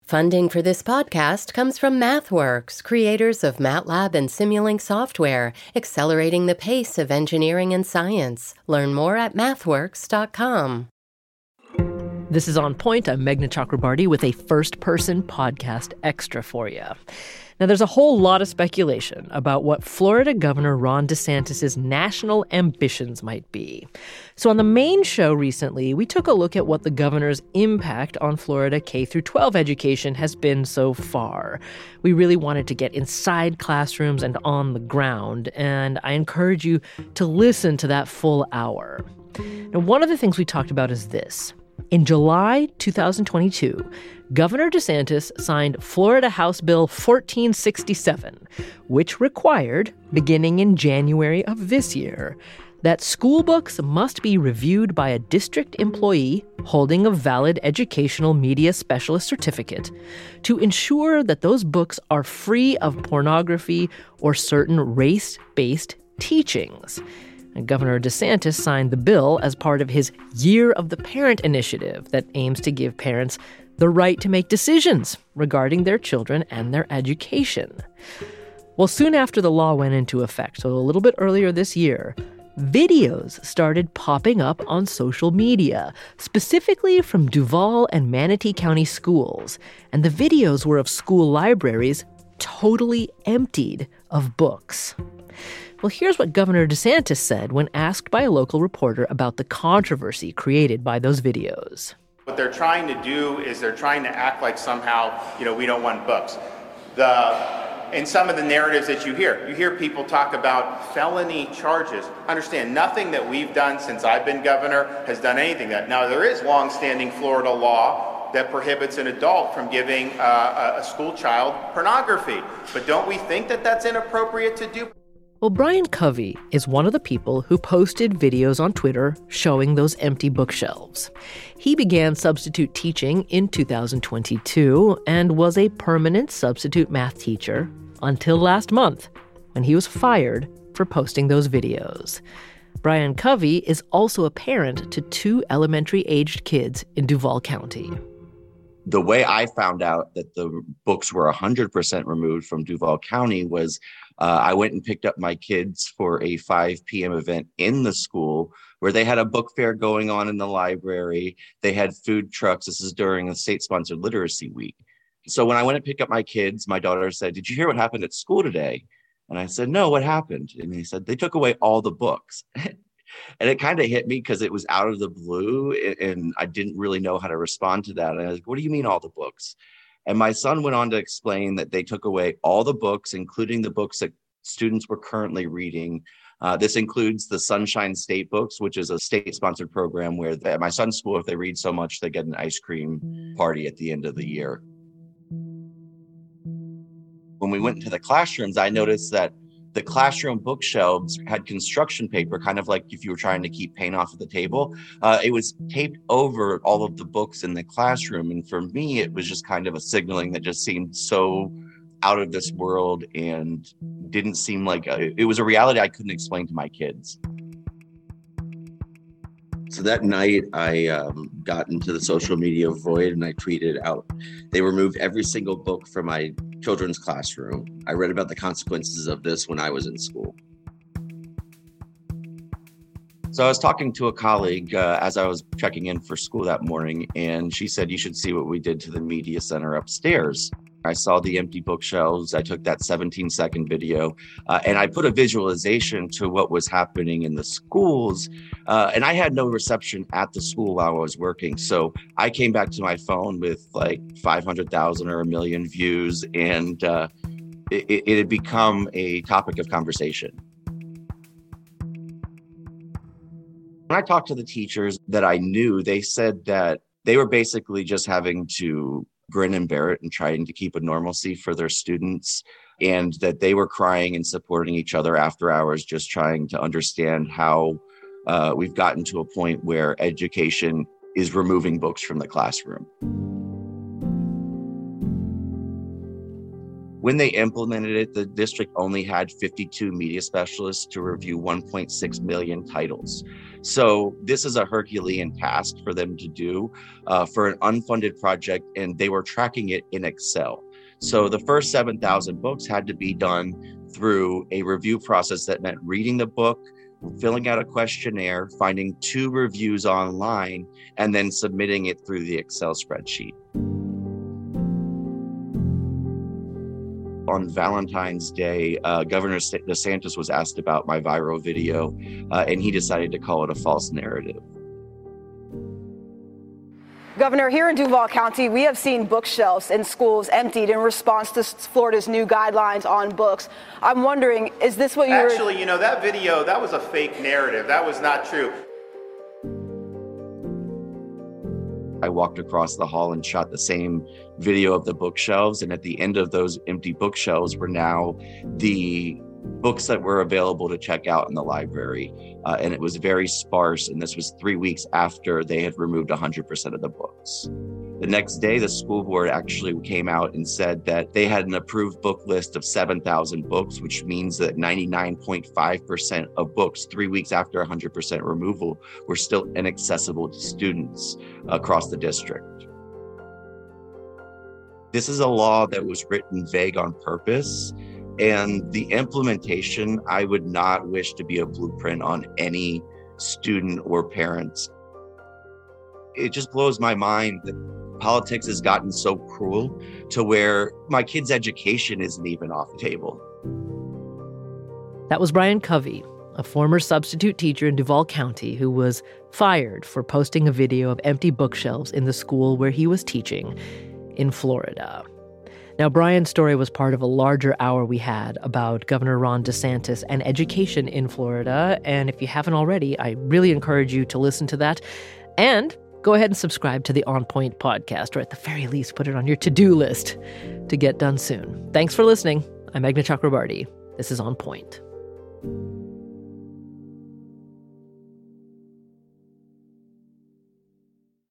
Funding for this podcast comes from MathWorks, creators of MATLAB and Simulink software, accelerating the pace of engineering and science. Learn more at mathworks.com. This is On Point. I'm Meghna Chakrabarti with a first-person podcast extra for you. Now, there's a whole lot of speculation about what Florida Governor Ron DeSantis' national ambitions might be. So on the main show recently, we took a look at what the governor's impact on Florida K-12 education has been so far. We really wanted to get inside classrooms and on the ground, and I encourage you to listen to that full hour. Now, one of the things we talked about is this. In July 2022, Governor DeSantis signed Florida House Bill 1467, which required, beginning in January of this year, that school books must be reviewed by a district employee holding a valid educational media specialist certificate to ensure that those books are free of pornography or certain race-based teachings. And Governor DeSantis signed the bill as part of his Year of the Parent initiative that aims to give parents the right to make decisions regarding their children and their education. Well, soon after the law went into effect, so a little bit earlier this year, videos started popping up on social media, specifically from Duval and Manatee County schools. And the videos were of school libraries totally emptied of books. Well, here's what Governor DeSantis said when asked by a local reporter about the controversy created by those videos. What they're trying to do is they're trying to act like somehow, we don't want books. In some of the narratives that you hear people talk about felony charges. Understand, nothing that we've done since I've been governor has done anything that. Now, there is longstanding Florida law that prohibits an adult from giving a school child pornography. But don't we think that that's inappropriate to do? Well, Brian Covey is one of the people who posted videos on Twitter showing those empty bookshelves. He began substitute teaching in 2022 and was a permanent substitute math teacher until last month, when he was fired for posting those videos. Brian Covey is also a parent to 2 elementary-aged kids in Duval County. The way I found out that the books were 100% removed from Duval County was I went and picked up my kids for a 5 p.m. event in the school where they had a book fair going on in the library. They had food trucks. This is during a state-sponsored literacy week. So when I went to pick up my kids, my daughter said, "Did you hear what happened at school today?" And I said, "No, what happened?" And he said, "They took away all the books." And it kind of hit me because it was out of the blue and I didn't really know how to respond to that. And I was like, "What do you mean all the books?" And my son went on to explain that they took away all the books, including the books that students were currently reading. This includes the Sunshine State books, which is a state-sponsored program where at my son's school, if they read so much, they get an ice cream party at the end of the year. When we went into the classrooms, I noticed that the classroom bookshelves had construction paper, kind of like if you were trying to keep paint off of the table. It was taped over all of the books in the classroom. And for me, it was just kind of a signaling that just seemed so out of this world and didn't seem like it was a reality I couldn't explain to my kids. So that night, I got into the social media void and I tweeted out, "They removed every single book from my children's classroom. I read about the consequences of this when I was in school." So I was talking to a colleague as I was checking in for school that morning, and she said, "You should see what we did to the media center upstairs." I saw the empty bookshelves. I took that 17-second video and I put a visualization to what was happening in the schools. And I had no reception at the school while I was working. So I came back to my phone with like 500,000 or 1 million views, and it had become a topic of conversation. When I talked to the teachers that I knew, they said that they were basically just having to grin and bear it and trying to keep a normalcy for their students, and that they were crying and supporting each other after hours, just trying to understand how we've gotten to a point where education is removing books from the classroom. When they implemented it, the district only had 52 media specialists to review 1.6 million titles. So this is a Herculean task for them to do for an unfunded project, and they were tracking it in Excel. So the first 7,000 books had to be done through a review process that meant reading the book, filling out a questionnaire, finding 2 reviews online, and then submitting it through the Excel spreadsheet. On Valentine's Day, Governor DeSantis was asked about my viral video, and he decided to call it a false narrative. Governor, here in Duval County, we have seen bookshelves in schools emptied in response to Florida's new guidelines on books. I'm wondering, is this what you were... Actually, that video, that was a fake narrative. That was not true. I walked across the hall and shot the same video of the bookshelves. And at the end of those empty bookshelves were now the books that were available to check out in the library. And it was very sparse. And this was 3 weeks after they had removed 100% of the books. The next day, the school board actually came out and said that they had an approved book list of 7,000 books, which means that 99.5% of books 3 weeks after 100% removal were still inaccessible to students across the district. This is a law that was written vague on purpose, and the implementation, I would not wish to be a blueprint on any student or parents. It just blows my mind that politics has gotten so cruel to where my kid's education isn't even off the table. That was Brian Covey, a former substitute teacher in Duval County who was fired for posting a video of empty bookshelves in the school where he was teaching in Florida. Now, Brian's story was part of a larger hour we had about Governor Ron DeSantis and education in Florida. And if you haven't already, I really encourage you to listen to that. And go ahead and subscribe to the On Point podcast, or at the very least, put it on your to-do list to get done soon. Thanks for listening. I'm Meghna Chakrabarty. This is On Point.